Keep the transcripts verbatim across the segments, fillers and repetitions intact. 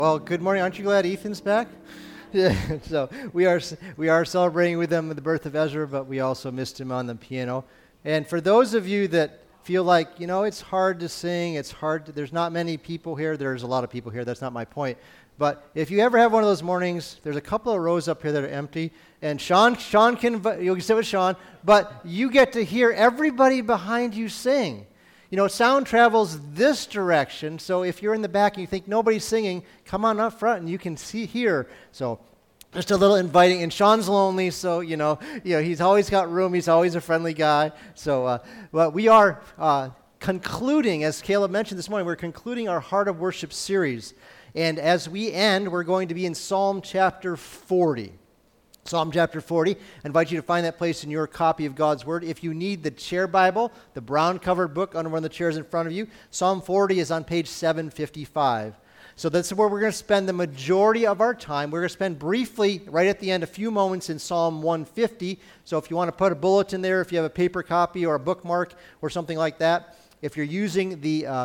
Well, good morning. Aren't you glad Ethan's back? Yeah. So we are we are celebrating with them the birth of Ezra, but we also missed him on the piano. And for those of you that feel like, you know, it's hard to sing, it's hard to, there's not many people here. There's a lot of people here. That's not my point. But if you ever have one of those mornings, there's a couple of rows up here that are empty. And Sean, Sean can, you can sit with Sean, but you get to hear everybody behind you sing. You know, sound travels this direction, so if you're in the back and you think nobody's singing, come on up front and you can see here. So just a little inviting. And Sean's lonely, so, you know, you know he's always got room. He's always a friendly guy. So uh, but we are uh, concluding, as Caleb mentioned this morning, we're concluding our Heart of Worship series. And as we end, we're going to be in Psalm chapter forty. Psalm chapter forty. I invite you to find that place in your copy of God's Word. If you need the chair Bible, the brown-covered book under one of the chairs in front of you, Psalm forty is on page seven fifty-five. So that's where we're going to spend the majority of our time. We're going to spend briefly, right at the end, a few moments in Psalm one fifty. So if you want to put a bulletin there, if you have a paper copy or a bookmark or something like that, if you're using the... Uh,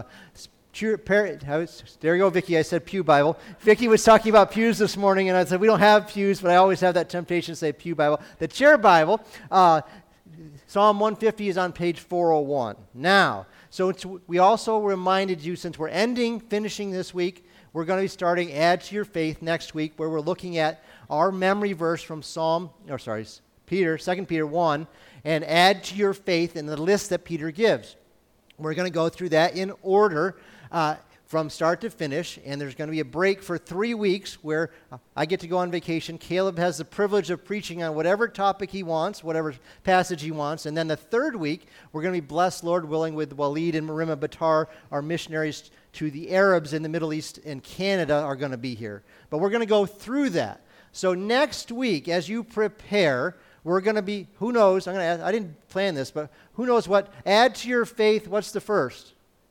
There you go, Vicki. I said Pew Bible. Vicki was talking about pews this morning, and I said we don't have pews, but I always have that temptation to say Pew Bible. The chair Bible, uh, Psalm one fifty is on page four oh one. Now, so it's, we also reminded you, since we're ending, finishing this week, we're going to be starting Add to Your Faith next week, where we're looking at our memory verse from Psalm, or sorry, Peter, Second Peter one, and add to your faith in the list that Peter gives. We're going to go through that in order. Uh, from start to finish, and there's going to be a break for three weeks where uh, I get to go on vacation. Caleb has the privilege of preaching on whatever topic he wants, whatever passage he wants, and then the third week, we're going to be blessed, Lord willing, with Walid and Marima Batar, our missionaries to the Arabs in the Middle East and Canada are going to be here. But we're going to go through that. So next week, as you prepare, we're going to be, who knows, I'm going to ask, I didn't plan this, but who knows what, add to your faith, what's the first?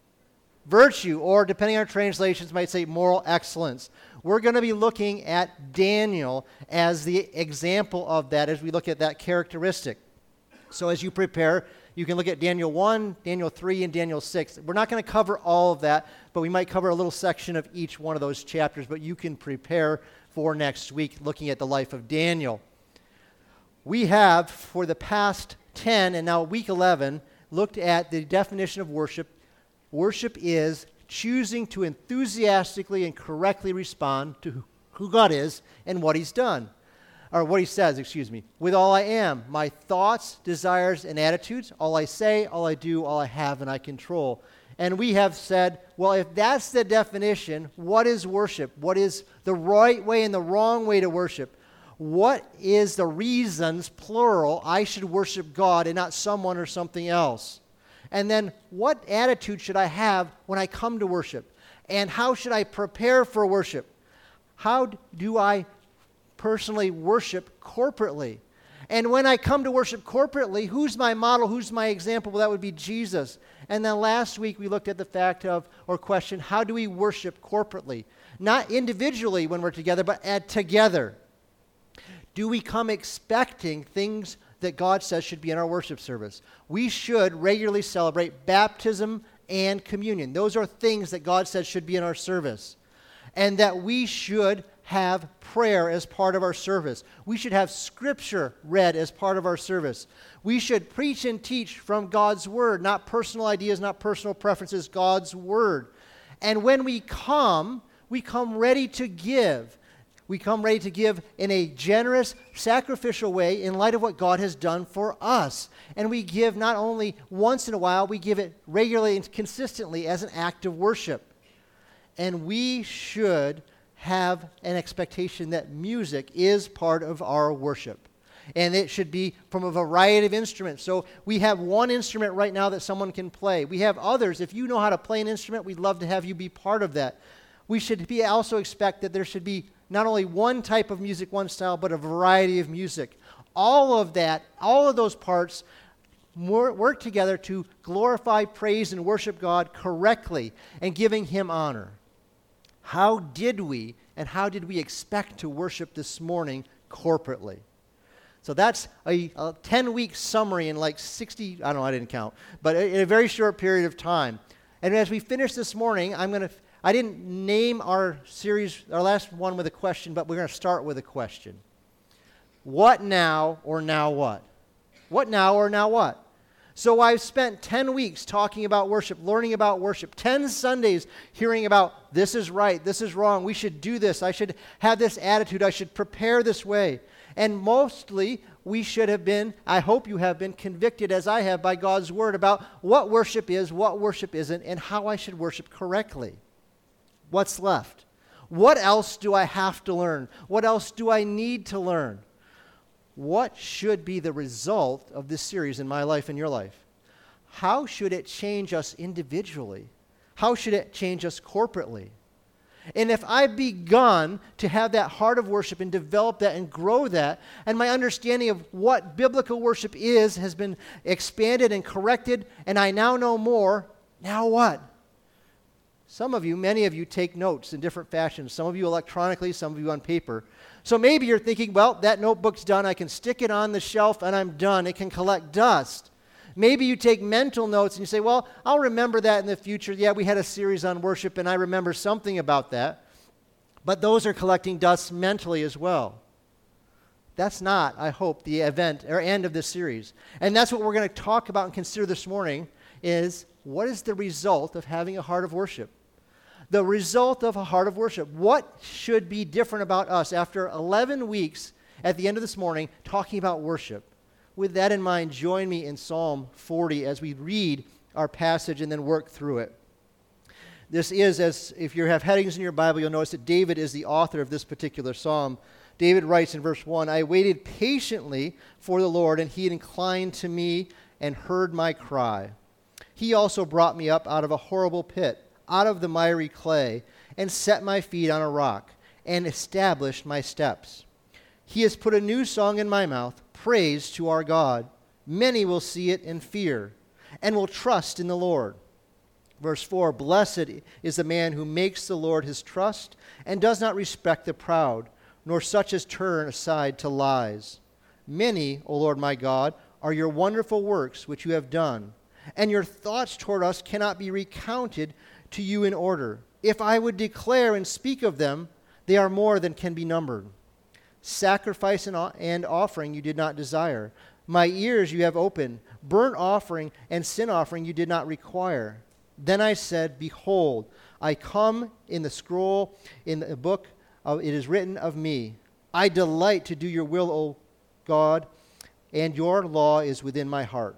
Virtue, or depending on our translations, might say moral excellence. We're going to be looking at Daniel as the example of that as we look at that characteristic. So as you prepare, you can look at Daniel one, Daniel three, and Daniel six. We're not going to cover all of that, but we might cover a little section of each one of those chapters, but you can prepare for next week looking at the life of Daniel. We have, for the past ten and now week eleven, looked at the definition of worship. Worship is choosing to enthusiastically and correctly respond to who God is and what He's done. Or what He says, excuse me. With all I am, my thoughts, desires, and attitudes, all I say, all I do, all I have, and I control. And we have said, well, if that's the definition, what is worship? What is the right way and the wrong way to worship? What is the reasons, plural, I should worship God and not someone or something else? And then what attitude should I have when I come to worship? And how should I prepare for worship? How do I personally worship corporately? And when I come to worship corporately, who's my model? Who's my example? Well, that would be Jesus. And then last week we looked at the fact of, or question, how do we worship corporately? Not individually when we're together, but at together. Do we come expecting things that God says should be in our worship service? We should regularly celebrate baptism and communion. Those are things that God says should be in our service. And that we should have prayer as part of our service. We should have Scripture read as part of our service. We should preach and teach from God's Word, not personal ideas, not personal preferences, God's Word. And when we come, we come ready to give. We come ready to give in a generous, sacrificial way in light of what God has done for us. And we give not only once in a while, we give it regularly and consistently as an act of worship. And we should have an expectation that music is part of our worship. And it should be from a variety of instruments. So we have one instrument right now that someone can play. We have others. If you know how to play an instrument, we'd love to have you be part of that. We should be also expect that there should be not only one type of music, one style, but a variety of music. All of that, all of those parts work together to glorify, praise, and worship God correctly and giving Him honor. How did we and how did we expect to worship this morning corporately? So that's a, a ten-week summary in like sixty, I don't know, I didn't count, but in a very short period of time. And as we finish this morning, I'm going to I didn't name our series, our last one with a question, but we're going to start with a question. What now or now what? What now or now what? So I've spent ten weeks talking about worship, learning about worship, ten Sundays hearing about this is right, this is wrong, we should do this, I should have this attitude, I should prepare this way. And mostly we should have been, I hope you have been convicted as I have by God's word about what worship is, what worship isn't, and how I should worship correctly. What's left? What else do I have to learn? What else do I need to learn? What should be the result of this series in my life and your life? How should it change us individually? How should it change us corporately? And if I've begun to have that heart of worship and develop that and grow that, and my understanding of what biblical worship is has been expanded and corrected, and I now know more, now what? Some of you, many of you, take notes in different fashions. Some of you electronically, some of you on paper. So maybe you're thinking, well, that notebook's done. I can stick it on the shelf and I'm done. It can collect dust. Maybe you take mental notes and you say, well, I'll remember that in the future. Yeah, we had a series on worship and I remember something about that. But those are collecting dust mentally as well. That's not, I hope, the event or end of this series. And that's what we're going to talk about and consider this morning is what is the result of having a heart of worship? The result of a heart of worship. What should be different about us after eleven weeks at the end of this morning talking about worship? With that in mind, join me in Psalm forty as we read our passage and then work through it. This is, as if you have headings in your Bible, you'll notice that David is the author of this particular psalm. David writes in verse one, I waited patiently for the Lord, and he inclined to me and heard my cry. He also brought me up out of a horrible pit, out of the miry clay, and set my feet on a rock, and established my steps. He has put a new song in my mouth, praise to our God. Many will see it and fear, and will trust in the Lord. Verse four, blessed is the man who makes the Lord his trust, and does not respect the proud, nor such as turn aside to lies. Many, O Lord my God, are your wonderful works which you have done, and your thoughts toward us cannot be recounted to you in order. If I would declare and speak of them, they are more than can be numbered. Sacrifice and, and offering you did not desire. My ears you have opened. Burnt offering and sin offering you did not require. Then I said, behold, I come in the scroll, in the book, of, it is written of me. I delight to do your will, O God, and your law is within my heart.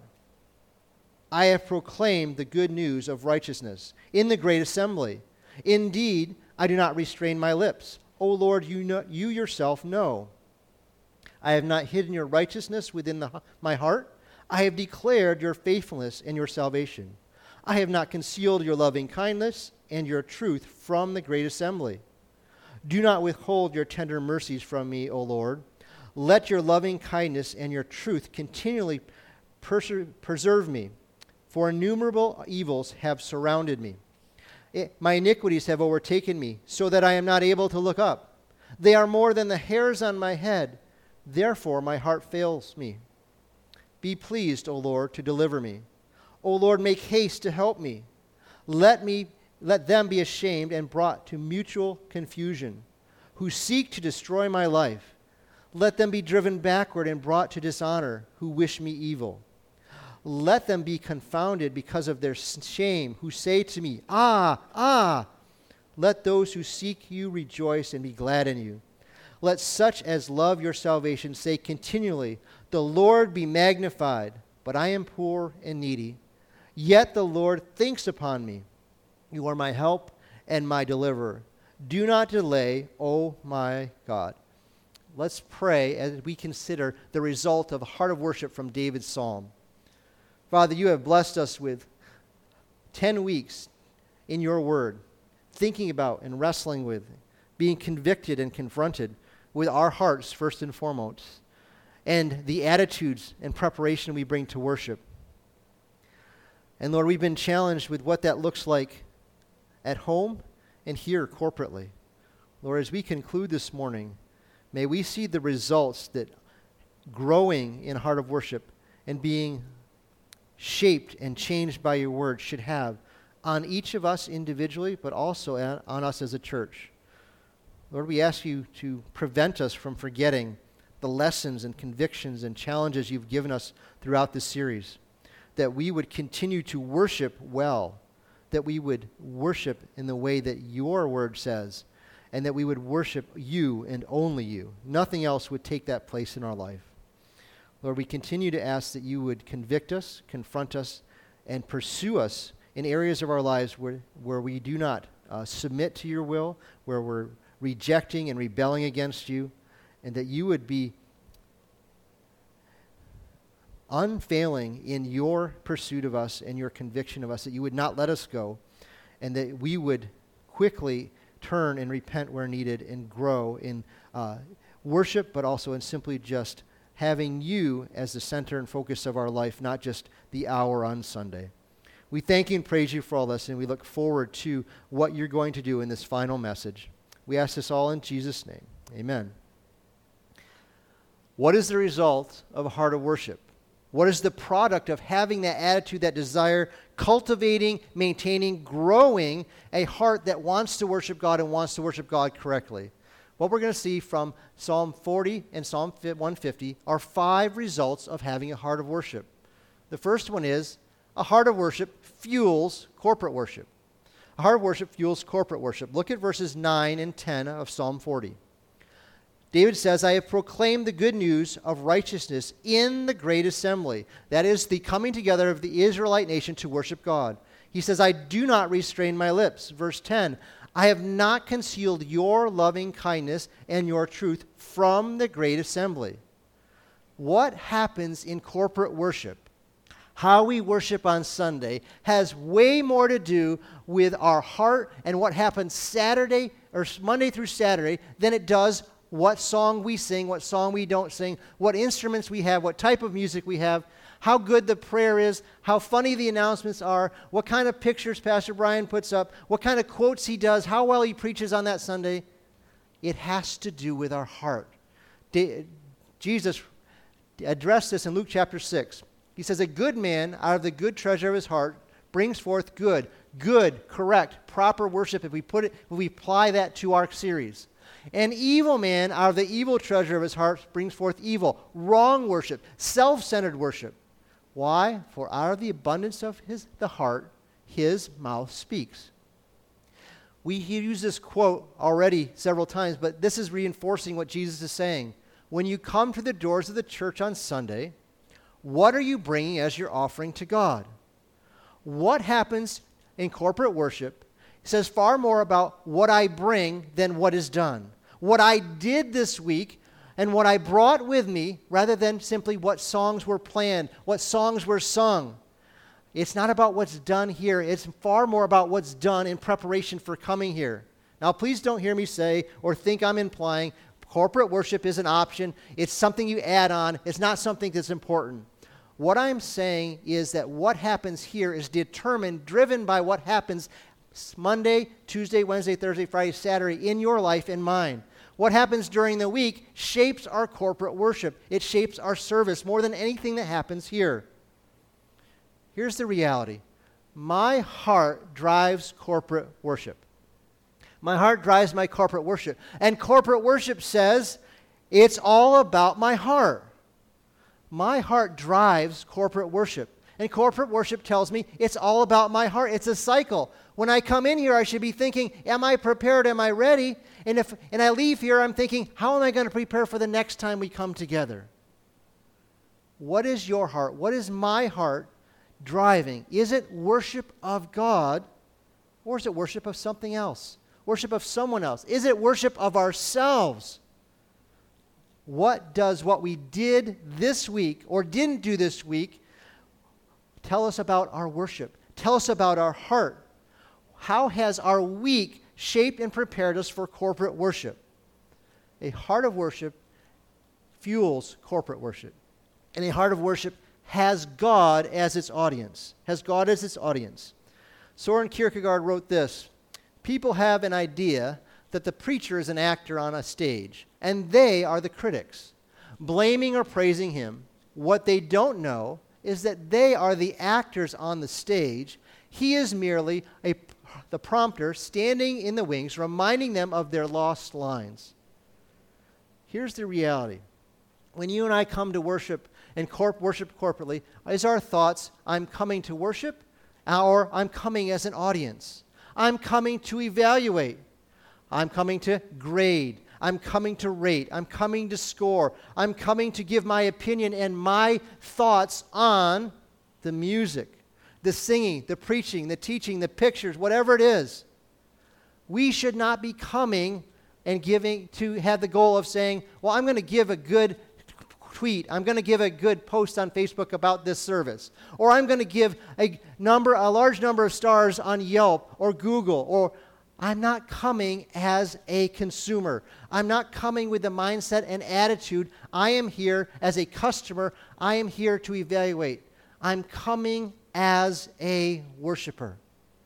I have proclaimed the good news of righteousness in the great assembly. Indeed, I do not restrain my lips. O Lord, you know, you yourself know. I have not hidden your righteousness within the, my heart. I have declared your faithfulness and your salvation. I have not concealed your loving kindness and your truth from the great assembly. Do not withhold your tender mercies from me, O Lord. Let your loving kindness and your truth continually perse- preserve me. For innumerable evils have surrounded me. It, my iniquities have overtaken me, so that I am not able to look up. They are more than the hairs on my head. Therefore my heart fails me. Be pleased, O Lord, to deliver me. O Lord, make haste to help me. Let me, let them be ashamed and brought to mutual confusion, who seek to destroy my life. Let them be driven backward and brought to dishonor, who wish me evil. Let them be confounded because of their shame, who say to me, ah, ah. Let those who seek you rejoice and be glad in you. Let such as love your salvation say continually, the Lord be magnified, but I am poor and needy. Yet the Lord thinks upon me. You are my help and my deliverer. Do not delay, O my God. Let's pray as we consider the result of a heart of worship from David's psalm. Father, you have blessed us with ten weeks in your word, thinking about and wrestling with, being convicted and confronted with our hearts first and foremost, and the attitudes and preparation we bring to worship. And Lord, we've been challenged with what that looks like at home and here corporately. Lord, as we conclude this morning, may we see the results that growing in heart of worship and being shaped and changed by your word should have on each of us individually, but also on, on us as a church. Lord, we ask you to prevent us from forgetting the lessons and convictions and challenges you've given us throughout this series, that we would continue to worship well, that we would worship in the way that your word says, and that we would worship you and only you. Nothing else would take that place in our life. Lord, we continue to ask that you would convict us, confront us, and pursue us in areas of our lives where, where we do not uh, submit to your will, where we're rejecting and rebelling against you, and that you would be unfailing in your pursuit of us and your conviction of us, that you would not let us go, and that we would quickly turn and repent where needed and grow in uh, worship, but also in simply just having you as the center and focus of our life, not just the hour on Sunday. We thank you and praise you for all this, and we look forward to what you're going to do in this final message. We ask this all in Jesus' name. Amen. What is the result of a heart of worship? What is the product of having that attitude, that desire, cultivating, maintaining, growing a heart that wants to worship God and wants to worship God correctly? What we're going to see from Psalm forty and Psalm one fifty are five results of having a heart of worship. The first one is a heart of worship fuels corporate worship. A heart of worship fuels corporate worship. Look at verses nine and ten of Psalm forty. David says, I have proclaimed the good news of righteousness in the great assembly. That is the coming together of the Israelite nation to worship God. He says, I do not restrain my lips. Verse ten, I have not concealed your loving kindness and your truth from the great assembly. What happens in corporate worship, how we worship on Sunday, has way more to do with our heart and what happens Saturday or Monday through Saturday than it does what song we sing, what song we don't sing, what instruments we have, what type of music we have, how good the prayer is, how funny the announcements are, what kind of pictures Pastor Brian puts up, what kind of quotes he does, how well he preaches on that Sunday. It has to do with our heart. De- Jesus addressed this in Luke chapter six. He says, a good man out of the good treasure of his heart brings forth good, good, correct, proper worship if we put it, if we apply that to our series. An evil man out of the evil treasure of his heart brings forth evil, wrong worship, self-centered worship. Why? For out of the abundance of his the heart, his mouth speaks. We use this quote already several times, but this is reinforcing what Jesus is saying. When you come to the doors of the church on Sunday, what are you bringing as your offering to God? What happens in corporate worship says far more about what I bring than what is done. What I did this week and what I brought with me, rather than simply what songs were planned, what songs were sung. It's not about what's done here. It's far more about what's done in preparation for coming here. Now, please don't hear me say or think I'm implying corporate worship is an option. It's something you add on. It's not something that's important. What I'm saying is that what happens here is determined, driven by what happens Monday, Tuesday, Wednesday, Thursday, Friday, Saturday in your life and mine. What happens during the week shapes our corporate worship. It shapes our service more than anything that happens here. Here's the reality. My heart drives corporate worship. My heart drives my corporate worship. And corporate worship says it's all about my heart. My heart drives corporate worship. And corporate worship tells me it's all about my heart. It's a cycle. When I come in here, I should be thinking, am I prepared? Am I ready? And if and I leave here, I'm thinking, how am I going to prepare for the next time we come together? What is your heart? What is my heart driving? Is it worship of God, or is it worship of something else? Worship of someone else? Is it worship of ourselves? What does what we did this week or didn't do this week tell us about our worship? Tell us about our heart. How has our week shaped and prepared us for corporate worship? A heart of worship fuels corporate worship. And a heart of worship has God as its audience. Has God as its audience. Soren Kierkegaard wrote this: people have an idea that the preacher is an actor on a stage, and they are the critics, blaming or praising him. What they don't know is that they are the actors on the stage, He is merely a, the prompter standing in the wings, reminding them of their lost lines. Here's the reality. When you and I come to worship and corp- worship corporately, is our thoughts, I'm coming to worship, or I'm coming as an audience? I'm coming to evaluate. I'm coming to grade. I'm coming to rate. I'm coming to score. I'm coming to give my opinion and my thoughts on the music, the singing, the preaching, the teaching, the pictures, whatever it is. We should not be coming and giving to have the goal of saying, well, I'm going to give a good tweet. I'm going to give a good post on Facebook about this service. Or I'm going to give a number, a large number of stars on Yelp or Google. Or I'm not coming as a consumer. I'm not coming with the mindset and attitude. I am here as a customer. I am here to evaluate. I'm coming as a worshiper.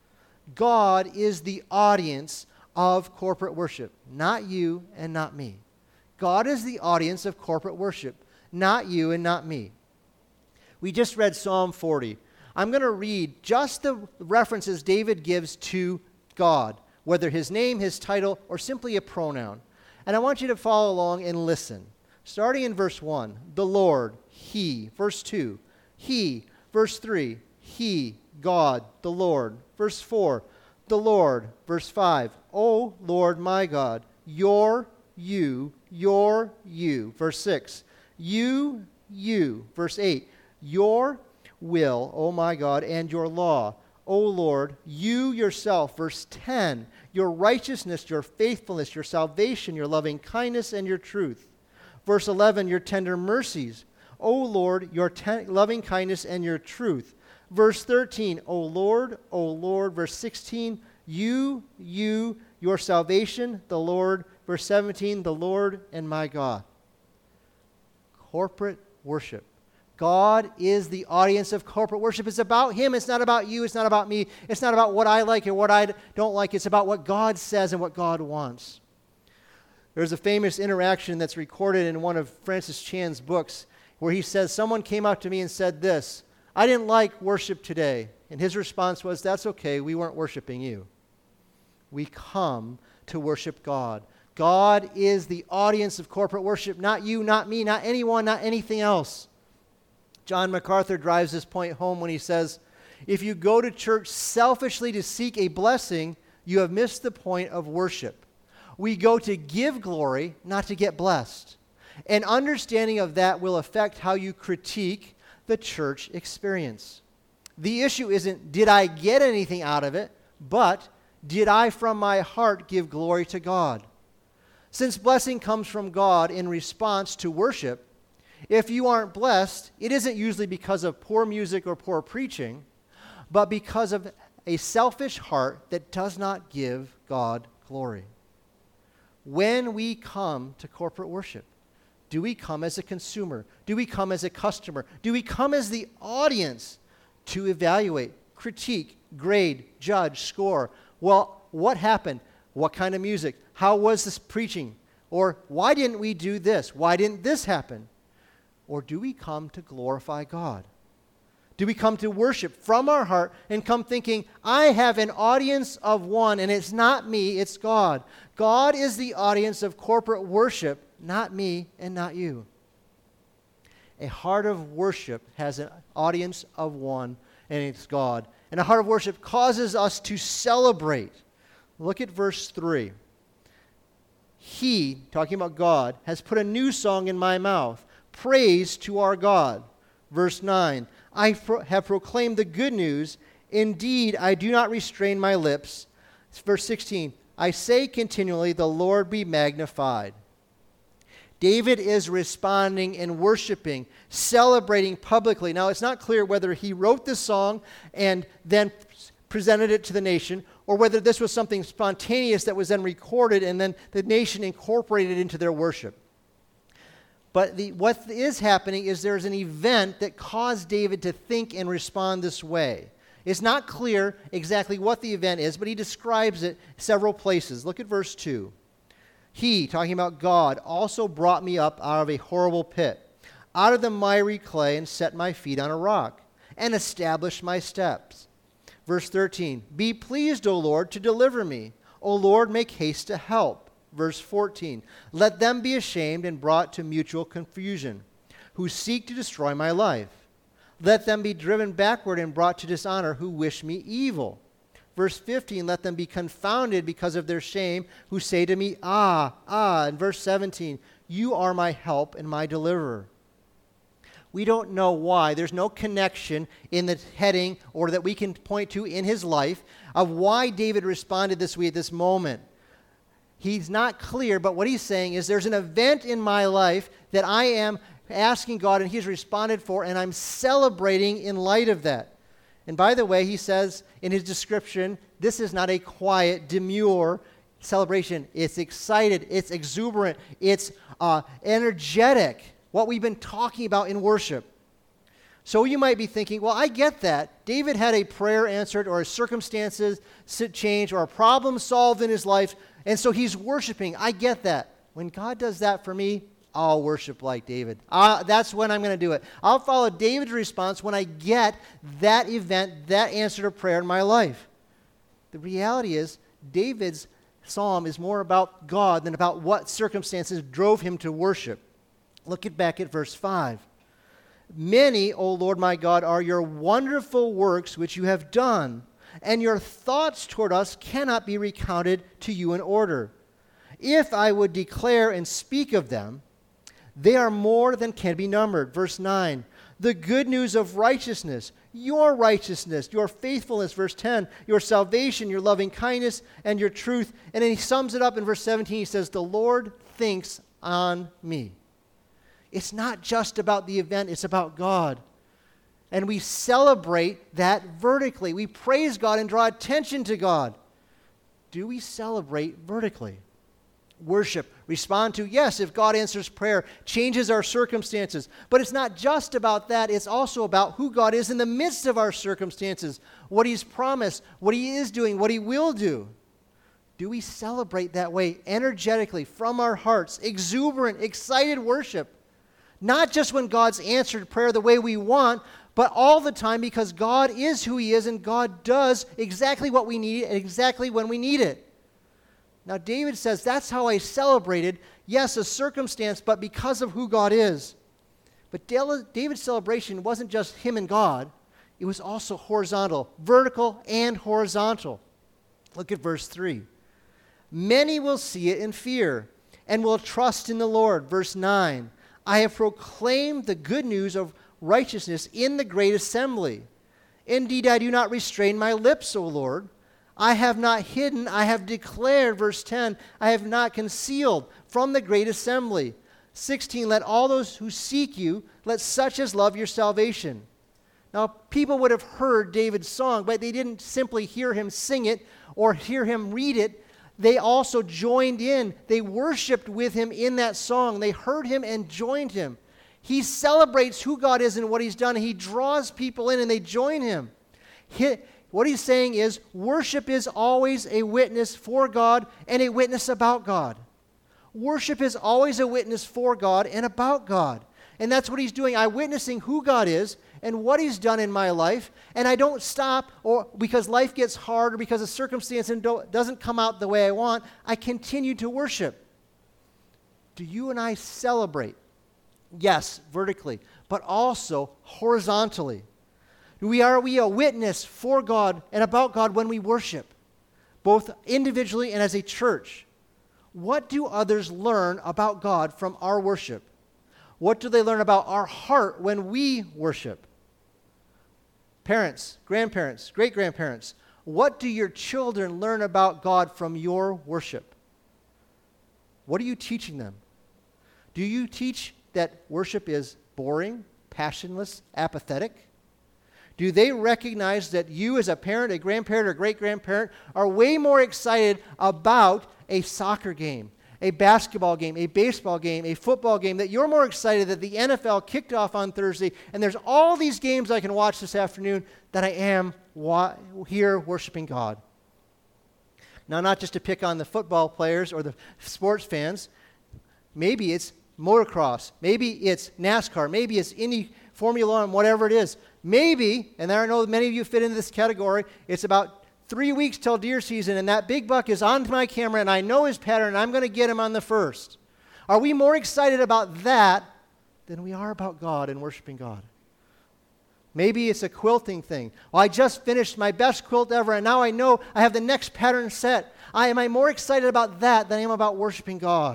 God is the audience of corporate worship, not you and not me. God is the audience of corporate worship, not you and not me. We just read Psalm forty. I'm going to read just the references David gives to God, whether his name, his title, or simply a pronoun. And I want you to follow along and listen. Starting in verse one, the Lord, He. Verse two, He. Verse three, He, God, the Lord. Verse four, the Lord. Verse five, O Lord my God, your, you, your, you. Verse six, you, you. Verse eight, your will, O my God, and your law. O Lord, you yourself. Verse ten, your righteousness, your faithfulness, your salvation, your loving kindness, and your truth. Verse eleven, your tender mercies. O Lord, your ten- loving kindness and your truth. Verse thirteen, O Lord, O Lord. Verse sixteen, you, you, your salvation, the Lord. Verse seventeen, the Lord and my God. Corporate worship. God is the audience of corporate worship. It's about Him. It's not about you. It's not about me. It's not about what I like and what I don't like. It's about what God says and what God wants. There's a famous interaction that's recorded in one of Francis Chan's books where he says, someone came up to me and said this, I didn't like worship today. And his response was, that's okay, we weren't worshiping you. We come to worship God. God is the audience of corporate worship, not you, not me, not anyone, not anything else. John MacArthur drives this point home when he says, if you go to church selfishly to seek a blessing, you have missed the point of worship. We go to give glory, not to get blessed. An understanding of that will affect how you critique the church experience. The issue isn't, did I get anything out of it, but did I from my heart give glory to God? Since blessing comes from God in response to worship, if you aren't blessed, it isn't usually because of poor music or poor preaching, but because of a selfish heart that does not give God glory. When we come to corporate worship, do we come as a consumer? Do we come as a customer? Do we come as the audience to evaluate, critique, grade, judge, score? Well, what happened? What kind of music? How was this preaching? Or why didn't we do this? Why didn't this happen? Or do we come to glorify God? Do we come to worship from our heart and come thinking, I have an audience of one, and it's not me, it's God. God is the audience of corporate worship, not me and not you. A heart of worship has an audience of one, and it's God. And a heart of worship causes us to celebrate. Look at verse three. He, talking about God, has put a new song in my mouth, praise to our God. Verse nine, I pro- have proclaimed the good news. Indeed, I do not restrain my lips. Verse sixteen, I say continually, the Lord be magnified. David is responding and worshiping, celebrating publicly. Now, it's not clear whether he wrote this song and then presented it to the nation, or whether this was something spontaneous that was then recorded and then the nation incorporated it into their worship. But the, what is happening is there's an event that caused David to think and respond this way. It's not clear exactly what the event is, but he describes it several places. Look at verse two. He, talking about God, also brought me up out of a horrible pit, out of the miry clay, and set my feet on a rock, and established my steps. Verse thirteen, be pleased, O Lord, to deliver me. O Lord, make haste to help. Verse fourteen, let them be ashamed and brought to mutual confusion, who seek to destroy my life. Let them be driven backward and brought to dishonor, who wish me evil. Verse fifteen, let them be confounded because of their shame, who say to me, ah, ah. And verse seventeen, you are my help and my deliverer. We don't know why. There's no connection in the heading or that we can point to in his life of why David responded this way at this moment. He's not clear, but what he's saying is there's an event in my life that I am asking God and he's responded for, and I'm celebrating in light of that. And by the way, he says in his description, this is not a quiet, demure celebration. It's excited, it's exuberant, it's uh, energetic, what we've been talking about in worship. So you might be thinking, well, I get that. David had a prayer answered or his circumstances changed or a problem solved in his life, and so he's worshiping. I get that. When God does that for me, I'll worship like David. Uh, that's when I'm going to do it. I'll follow David's response when I get that event, that answer to prayer in my life. The reality is, David's psalm is more about God than about what circumstances drove him to worship. Look at back at verse five. Many, O Lord my God, are your wonderful works which you have done, and your thoughts toward us cannot be recounted to you in order. If I would declare and speak of them, they are more than can be numbered. Verse nine, the good news of righteousness, your righteousness, your faithfulness. Verse ten, your salvation, your loving kindness, and your truth. And then he sums it up in verse seventeen. He says, the Lord thinks on me. It's not just about the event, it's about God. And we celebrate that vertically. We praise God and draw attention to God. Do we celebrate vertically? Worship, respond to, yes, if God answers prayer, changes our circumstances. But it's not just about that, it's also about who God is in the midst of our circumstances, what he's promised, what he is doing, what he will do. Do we celebrate that way energetically from our hearts, exuberant, excited worship? Not just when God's answered prayer the way we want, but all the time because God is who he is and God does exactly what we need and exactly when we need it. Now, David says, that's how I celebrated. Yes, a circumstance, but because of who God is. But David's celebration wasn't just him and God. It was also horizontal, vertical and horizontal. Look at verse three. Many will see it in fear and will trust in the Lord. Verse nine. I have proclaimed the good news of righteousness in the great assembly. Indeed, I do not restrain my lips, O Lord. I have not hidden, I have declared, verse ten, I have not concealed from the great assembly. sixteen, let all those who seek you, let such as love your salvation. Now, people would have heard David's song, but they didn't simply hear him sing it or hear him read it. They also joined in. They worshiped with him in that song. They heard him and joined him. He celebrates who God is and what he's done. He draws people in and they join him. He, what he's saying is worship is always a witness for God and a witness about God. Worship is always a witness for God and about God. And that's what he's doing. I'm witnessing who God is and what he's done in my life, and I don't stop or because life gets hard or because a circumstance doesn't come out the way I want. I continue to worship. Do you and I celebrate? Yes, vertically, but also horizontally. We are we a witness for God and about God when we worship, both individually and as a church. What do others learn about God from our worship? What do they learn about our heart when we worship? Parents, grandparents, great-grandparents, what do your children learn about God from your worship? What are you teaching them? Do you teach that worship is boring, passionless, apathetic? Do they recognize that you as a parent, a grandparent, or great-grandparent are way more excited about a soccer game, a basketball game, a baseball game, a football game, that you're more excited that the N F L kicked off on Thursday and there's all these games I can watch this afternoon than I am wa- here worshiping God? Now, not just to pick on the football players or the sports fans. Maybe it's motocross. Maybe it's NASCAR. Maybe it's any Formula One, whatever it is. Maybe, and I know many of you fit into this category, it's about three weeks till deer season, and that big buck is on my camera, and I know his pattern, and I'm going to get him on the first. Are we more excited about that than we are about God and worshiping God? Maybe it's a quilting thing. Well, I just finished my best quilt ever, and now I know I have the next pattern set. I, am I more excited about that than I am about worshiping God?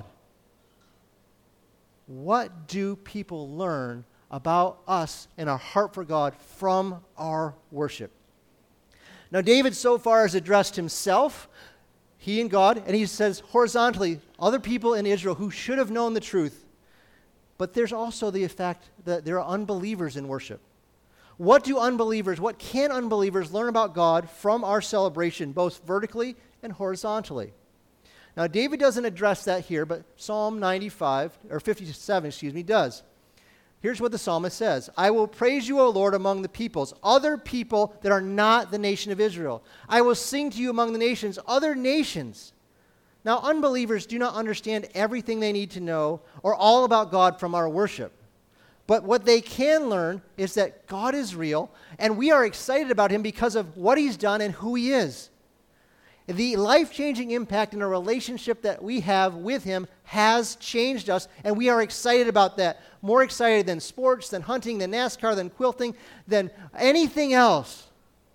What do people learn about us and our heart for God from our worship? Now, David so far has addressed himself, he and God, and he says horizontally, other people in Israel who should have known the truth. But there's also the fact that there are unbelievers in worship. What do unbelievers, what can unbelievers learn about God from our celebration, both vertically and horizontally? Now, David doesn't address that here, but Psalm ninety-five, or fifty-seven, excuse me, does. Here's what the psalmist says. I will praise you, O Lord, among the peoples, other people that are not the nation of Israel. I will sing to you among the nations, other nations. Now, unbelievers do not understand everything they need to know or all about God from our worship. But what they can learn is that God is real, and we are excited about him because of what he's done and who he is. The life-changing impact in a relationship that we have with him has changed us, and we are excited about that. More excited than sports, than hunting, than NASCAR, than quilting, than anything else.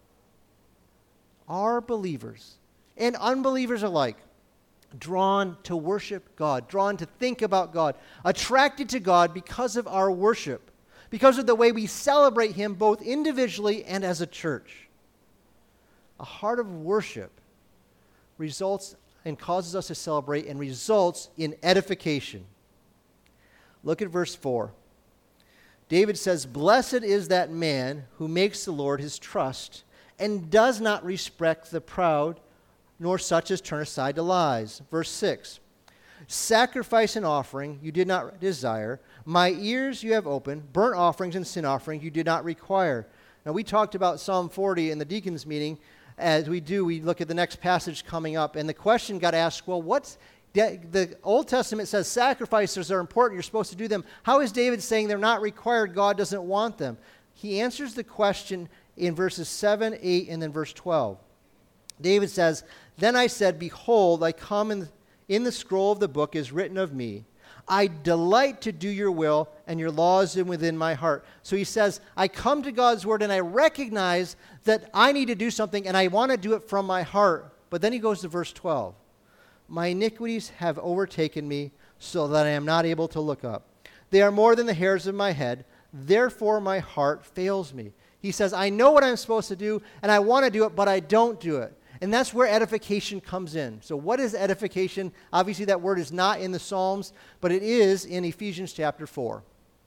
Are believers and unbelievers alike drawn to worship God, drawn to think about God, attracted to God because of our worship, because of the way we celebrate him both individually and as a church? A heart of worship results and causes us to celebrate and results in edification. Look at verse four. David says, blessed is that man who makes the Lord his trust and does not respect the proud, nor such as turn aside to lies. Verse six, sacrifice and offering you did not desire. My ears you have opened. Burnt offerings and sin offering you did not require. Now, we talked about Psalm forty in the deacons meeting. As we do, we look at the next passage coming up, and the question got asked, well, what's the, the Old Testament says sacrifices are important, you're supposed to do them. How is David saying they're not required, God doesn't want them? He answers the question in verses seven, eight, and then verse twelve. David says, then I said, behold, I come in, in the scroll of the book is written of me. I delight to do your will, and your law is within my heart. So he says, I come to God's word, and I recognize that I need to do something, and I want to do it from my heart. But then he goes to verse twelve. My iniquities have overtaken me, so that I am not able to look up. They are more than the hairs of my head. Therefore my heart fails me. He says, I know what I'm supposed to do, and I want to do it, but I don't do it. And that's where edification comes in. So what is edification? Obviously that word is not in the Psalms, but it is in Ephesians chapter four.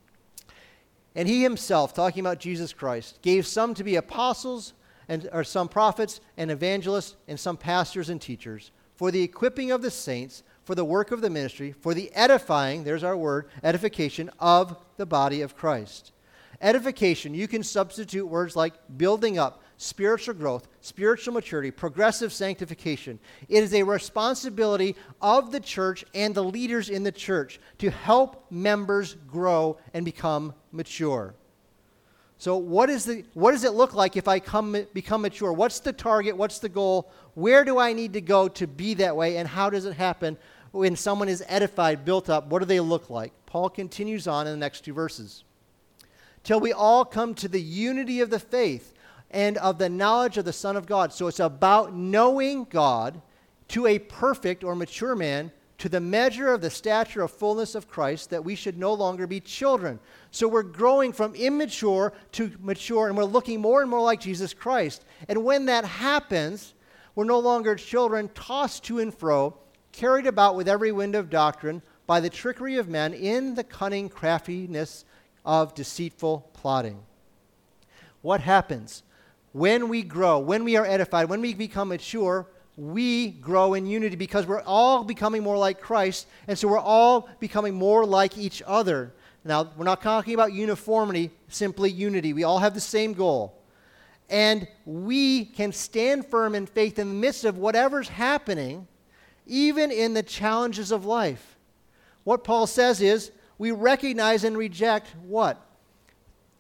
And he himself, talking about Jesus Christ, gave some to be apostles, and or some prophets and evangelists, and some pastors and teachers, for the equipping of the saints, for the work of the ministry, for the edifying, there's our word, edification of the body of Christ. Edification, you can substitute words like building up, spiritual growth, spiritual maturity, progressive sanctification. It is a responsibility of the church and the leaders in the church to help members grow and become mature. So what is the what does it look like if I come become mature? What's the target? What's the goal? Where do I need to go to be that way? And how does it happen when someone is edified, built up? What do they look like? Paul continues on in the next two verses. Till we all come to the unity of the faith and of the knowledge of the Son of God. So it's about knowing God to a perfect or mature man, to the measure of the stature of fullness of Christ, that we should no longer be children. So we're growing from immature to mature, and we're looking more and more like Jesus Christ. And when that happens, we're no longer children tossed to and fro, carried about with every wind of doctrine by the trickery of men in the cunning craftiness of deceitful plotting. What happens? When we grow, when we are edified, when we become mature, we grow in unity because we're all becoming more like Christ, and so we're all becoming more like each other. Now, we're not talking about uniformity, simply unity. We all have the same goal. And we can stand firm in faith in the midst of whatever's happening, even in the challenges of life. What Paul says is, we recognize and reject what?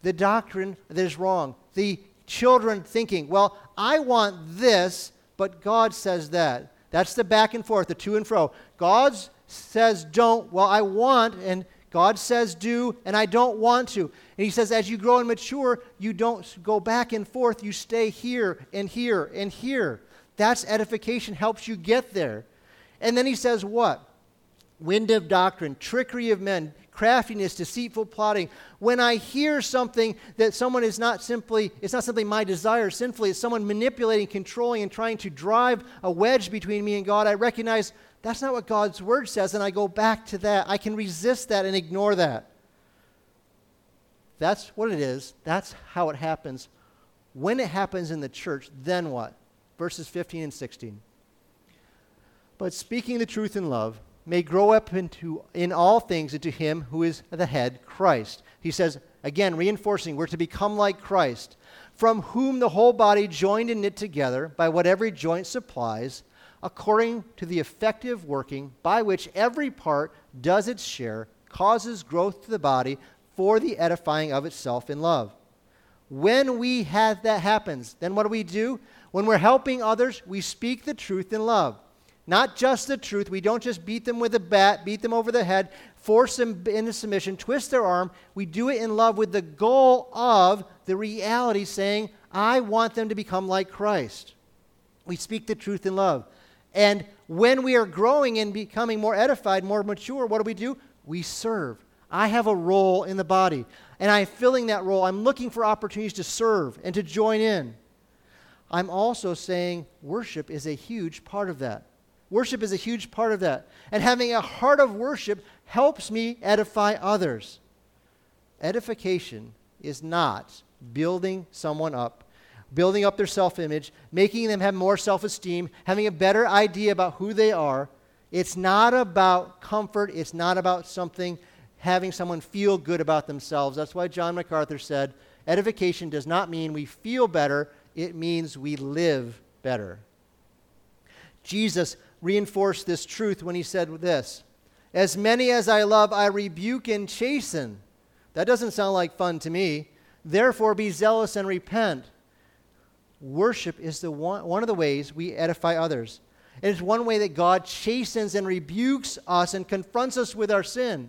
the doctrine that is wrong. The children thinking, well, I want this, but God says that. That's the back and forth, the to and fro. God says don't, well, I want, and God says do, and I don't want to. And he says as you grow and mature, you don't go back and forth. You stay here and here and here. That's edification, helps you get there. And then he says what? Wind of doctrine, trickery of men, craftiness, deceitful plotting. When I hear something that someone is not simply, it's not simply my desire sinfully, it's someone manipulating, controlling, and trying to drive a wedge between me and God, I recognize that's not what God's word says, and I go back to that. I can resist that and ignore that. That's what it is. That's how it happens. When it happens in the church, then what? Verses fifteen and sixteen. But speaking the truth in love may grow up into in all things into him who is the head, Christ. He says, again, reinforcing, we're to become like Christ, from whom the whole body joined and knit together by what every joint supplies, according to the effective working by which every part does its share, causes growth to the body for the edifying of itself in love. When we have that happens, then what do we do? When we're helping others, we speak the truth in love. Not just the truth. We don't just beat them with a bat, beat them over the head, force them into submission, twist their arm. We do it in love with the goal of the reality saying, I want them to become like Christ. We speak the truth in love. And when we are growing and becoming more edified, more mature, what do we do? We serve. I have a role in the body, and I'm filling that role. I'm looking for opportunities to serve and to join in. I'm also saying worship is a huge part of that. Worship is a huge part of that. And having a heart of worship helps me edify others. Edification is not building someone up, building up their self-image, making them have more self-esteem, having a better idea about who they are. It's not about comfort. It's not about something, having someone feel good about themselves. That's why John MacArthur said, edification does not mean we feel better. It means we live better. Jesus reinforced this truth when he said this, as many as I love, I rebuke and chasten. That doesn't sound like fun to me. Therefore, be zealous and repent. Worship is the one, one of the ways we edify others. It is one way that God chastens and rebukes us and confronts us with our sin.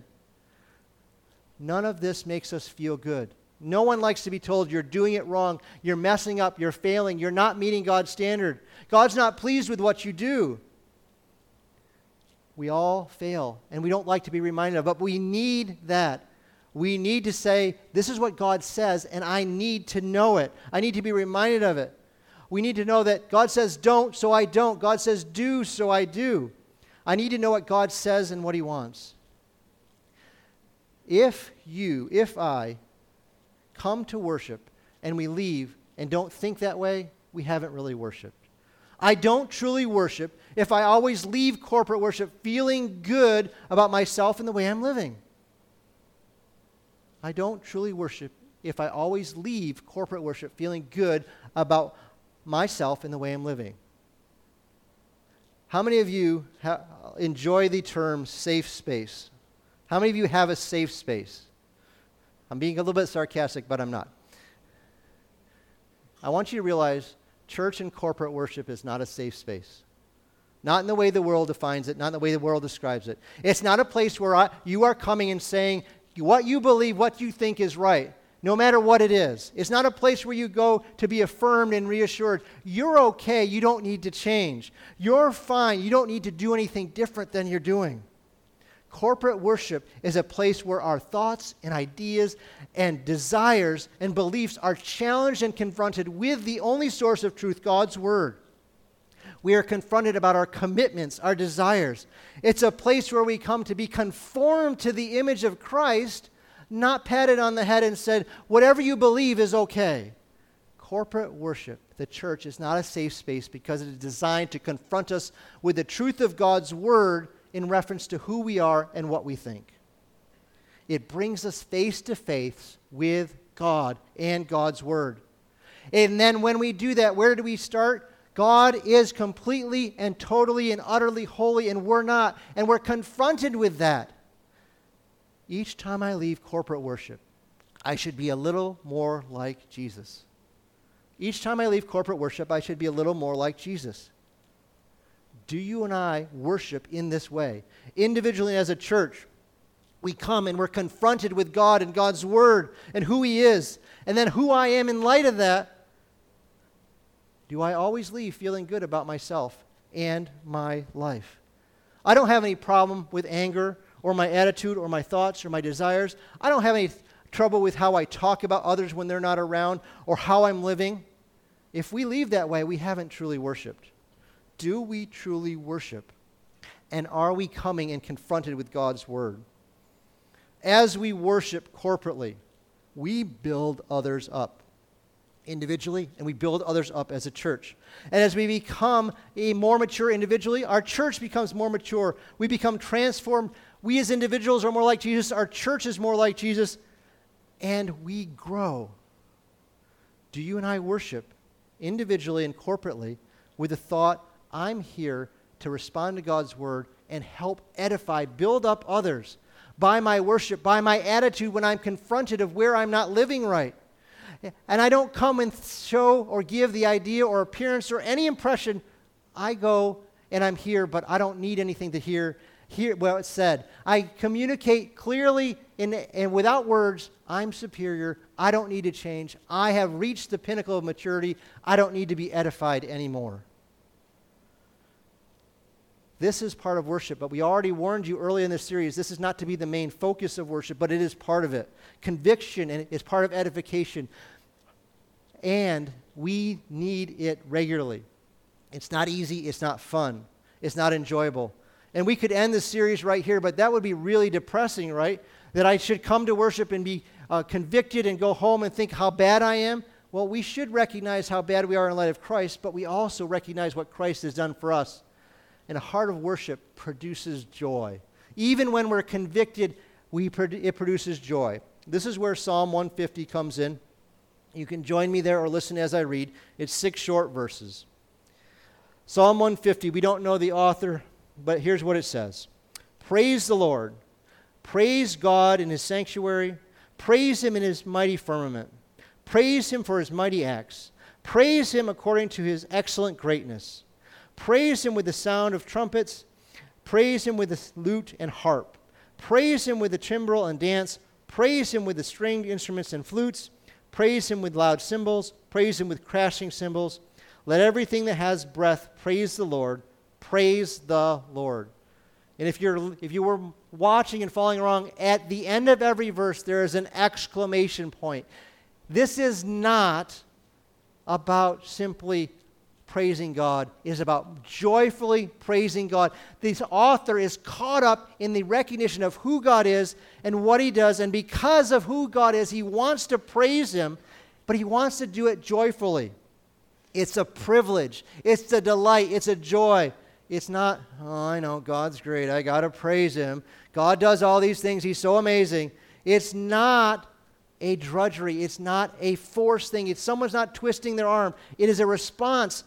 None of this makes us feel good. No one likes to be told you're doing it wrong, you're messing up, you're failing, you're not meeting God's standard. God's not pleased with what you do. We all fail, and we don't like to be reminded of, but we need that. We need to say, this is what God says, and I need to know it. I need to be reminded of it. We need to know that God says don't, so I don't. God says do, so I do. I need to know what God says and what he wants. If you, if I, come to worship and we leave and don't think that way, we haven't really worshiped. I don't truly worship if I always leave corporate worship feeling good about myself and the way I'm living. I don't truly worship if I always leave corporate worship feeling good about myself and the way I'm living. How many of you ha- enjoy the term safe space? How many of you have a safe space? I'm being a little bit sarcastic, but I'm not. I want you to realize church and corporate worship is not a safe space. Not in the way the world defines it, not in the way the world describes it. It's not a place where I, you are coming and saying what you believe, what you think is right, no matter what it is. It's not a place where you go to be affirmed and reassured. You're okay. You don't need to change. You're fine. You don't need to do anything different than you're doing. Corporate worship is a place where our thoughts and ideas and desires and beliefs are challenged and confronted with the only source of truth, God's Word. We are confronted about our commitments, our desires. It's a place where we come to be conformed to the image of Christ, not patted on the head and said, whatever you believe is okay. Corporate worship, the church, is not a safe space because it is designed to confront us with the truth of God's Word in reference to who we are and what we think. It brings us face to face with God and God's Word. And then when we do that, where do we start? God is completely and totally and utterly holy, and we're not. And we're confronted with that. Each time I leave corporate worship, I should be a little more like Jesus. Each time I leave corporate worship, I should be a little more like Jesus. Do you and I worship in this way? Individually as a church, we come and we're confronted with God and God's Word and who He is, and then who I am in light of that. Do I always leave feeling good about myself and my life? I don't have any problem with anger or my attitude or my thoughts or my desires. I don't have any trouble with how I talk about others when they're not around or how I'm living. If we leave that way, we haven't truly worshiped. Do we truly worship? And are we coming and confronted with God's Word? As we worship corporately, we build others up individually, and we build others up as a church. And as we become a more mature individually, our church becomes more mature. We become transformed. We as individuals are more like Jesus. Our church is more like Jesus. And we grow. Do you and I worship individually and corporately with the thought, I'm here to respond to God's Word and help edify, build up others by my worship, by my attitude when I'm confronted of where I'm not living right. And I don't come and show or give the idea or appearance or any impression. I go and I'm here, but I don't need anything to hear, hear what it's said. I communicate clearly in, and without words, I'm superior. I don't need to change. I have reached the pinnacle of maturity. I don't need to be edified anymore. This is part of worship, but we already warned you early in this series, this is not to be the main focus of worship, but it is part of it. Conviction and is part of edification, and we need it regularly. It's not easy, it's not fun, it's not enjoyable. And we could end this series right here, but that would be really depressing, right? That I should come to worship and be uh, convicted and go home and think how bad I am. Well, we should recognize how bad we are in light of Christ, but we also recognize what Christ has done for us. And a heart of worship produces joy. Even when we're convicted, we produ- it produces joy. This is where Psalm one fifty comes in. You can join me there or listen as I read. It's six short verses. Psalm one fifty, we don't know the author, but here's what it says. Praise the Lord. Praise God in His sanctuary. Praise Him in His mighty firmament. Praise Him for His mighty acts. Praise Him according to His excellent greatness. Praise Him with the sound of trumpets. Praise Him with the lute and harp. Praise Him with the timbrel and dance. Praise Him with the stringed instruments and flutes. Praise Him with loud cymbals. Praise Him with crashing cymbals. Let everything that has breath praise the Lord. Praise the Lord. And if you're if you were watching and following along, at the end of every verse there is an exclamation point. This is not about simply praising God. It is about joyfully praising God. This author is caught up in the recognition of who God is and what He does, and because of who God is, he wants to praise Him, but he wants to do it joyfully. It's a privilege. It's a delight. It's a joy. It's not, oh, I know, God's great. I got to praise Him. God does all these things. He's so amazing. It's not a drudgery. It's not a forced thing. It's someone's not twisting their arm. It is a response.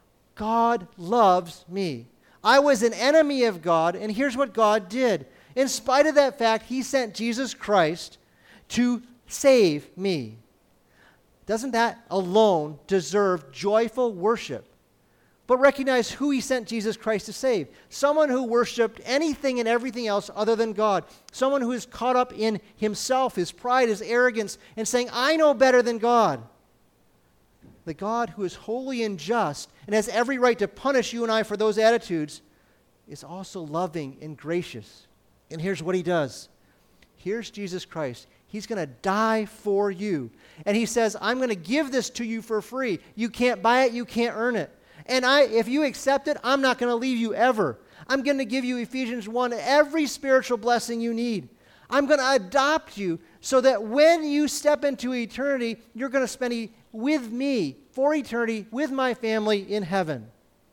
God loves me. I was an enemy of God, and here's what God did. In spite of that fact, He sent Jesus Christ to save me. Doesn't that alone deserve joyful worship? But recognize who He sent Jesus Christ to save. Someone who worshiped anything and everything else other than God. Someone who is caught up in himself, his pride, his arrogance, and saying, I know better than God. The God who is holy and just and has every right to punish you and I for those attitudes is also loving and gracious. And here's what He does. Here's Jesus Christ. He's going to die for you. And He says, I'm going to give this to you for free. You can't buy it. You can't earn it. And I, if you accept it, I'm not going to leave you ever. I'm going to give you Ephesians one, every spiritual blessing you need. I'm going to adopt you so that when you step into eternity, you're going to spend e- with me for eternity with my family in heaven.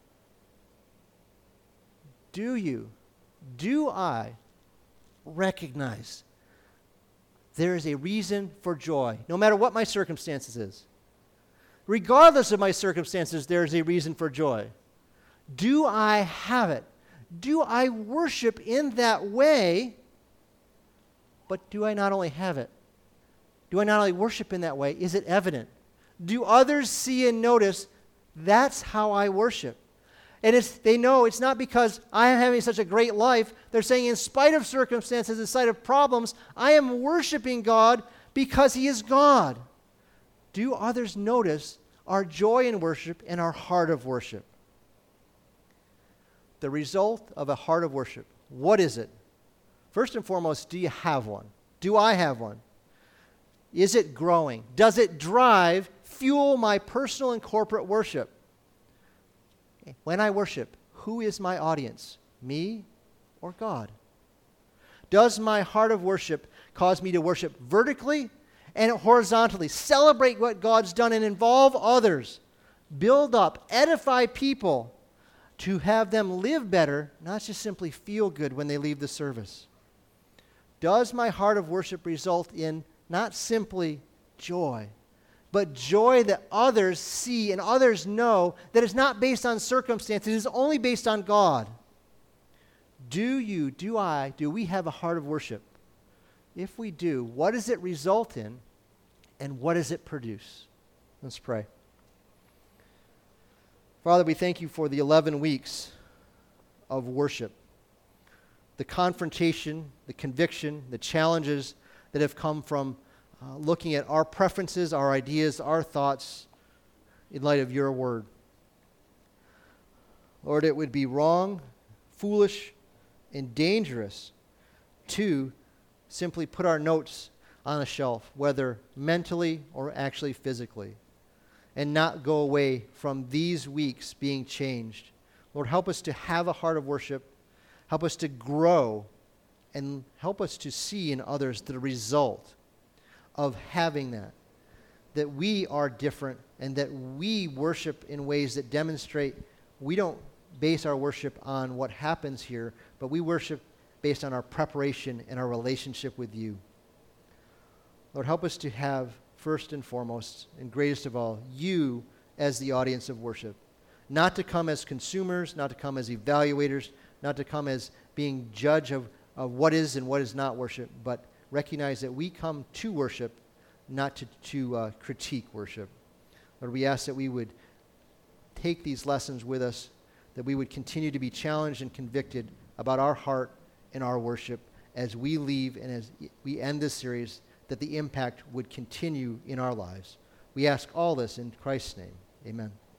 Do you, do I recognize there is a reason for joy, no matter what my circumstances is? Regardless of my circumstances, there is a reason for joy. Do I have it? Do I worship in that way? But do I not only have it, Do I not only worship in that way, is it evident? Do others see and notice that's how I worship? And it's, they know it's not because I am having such a great life. They're saying in spite of circumstances, in spite of problems, I am worshiping God because He is God. Do others notice our joy in worship and our heart of worship? The result of a heart of worship, what is it? First and foremost, do you have one? Do I have one? Is it growing? Does it drive, fuel my personal and corporate worship? When I worship, who is my audience? Me or God? Does my heart of worship cause me to worship vertically and horizontally? Celebrate what God's done and involve others. Build up, edify people to have them live better, not just simply feel good when they leave the service. Does my heart of worship result in not simply joy, but joy that others see and others know that is not based on circumstances, it is only based on God? Do you, do I, do we have a heart of worship? If we do, what does it result in and what does it produce? Let's pray. Father, we thank you for the eleven weeks of worship, the confrontation, the conviction, the challenges that have come from uh, looking at our preferences, our ideas, our thoughts in light of your word. Lord, it would be wrong, foolish, and dangerous to simply put our notes on a shelf, whether mentally or actually physically, and not go away from these weeks being changed. Lord, help us to have a heart of worship. Help us to grow and help us to see in others the result of having that, that we are different and that we worship in ways that demonstrate we don't base our worship on what happens here, but we worship based on our preparation and our relationship with you. Lord, help us to have, first and foremost, and greatest of all, you as the audience of worship. Not to come as consumers, not to come as evaluators, not to come as being judge of, of what is and what is not worship, but recognize that we come to worship, not to, to uh, critique worship. Lord, we ask that we would take these lessons with us, that we would continue to be challenged and convicted about our heart and our worship as we leave and as we end this series, that the impact would continue in our lives. We ask all this in Christ's name. Amen.